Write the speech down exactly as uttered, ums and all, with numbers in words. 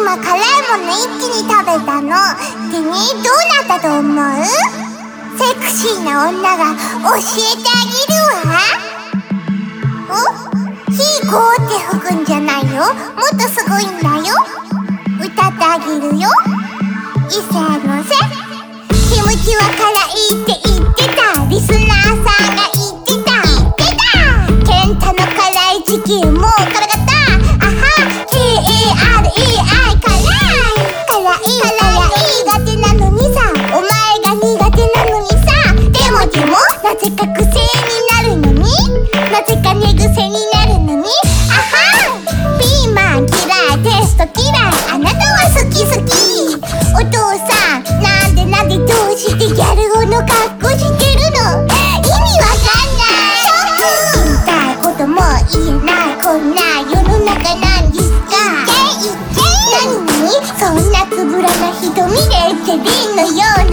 今辛いもの一気に食べたの。でね、どうなったと思う？セクシーな女が教えてあげるわ。お？火こうって吹くんじゃないよ。もっとすごいんだよ。歌ってあげるよ。いせのせ。キムチは辛いって言ってた。リスナーさんが言ってた。言ってた。ケンタの辛いチキンもう辛かった。あは ケーエーアールイーアイ 辛い辛い辛い苦手なのにさ。お前が苦手なのにさ。でもでもなぜか癖になるのに。なぜか寝癖になるのに。あはピーマン嫌いテスト嫌い。あなたは好き好き。お父さんなんでなんでどうしてギャル男の格好してるの？意味わかんない。ショック。言いたいことも言えないこんな世の中なんですか？いけいけ。何にそんなつぶらな瞳でテレビのよう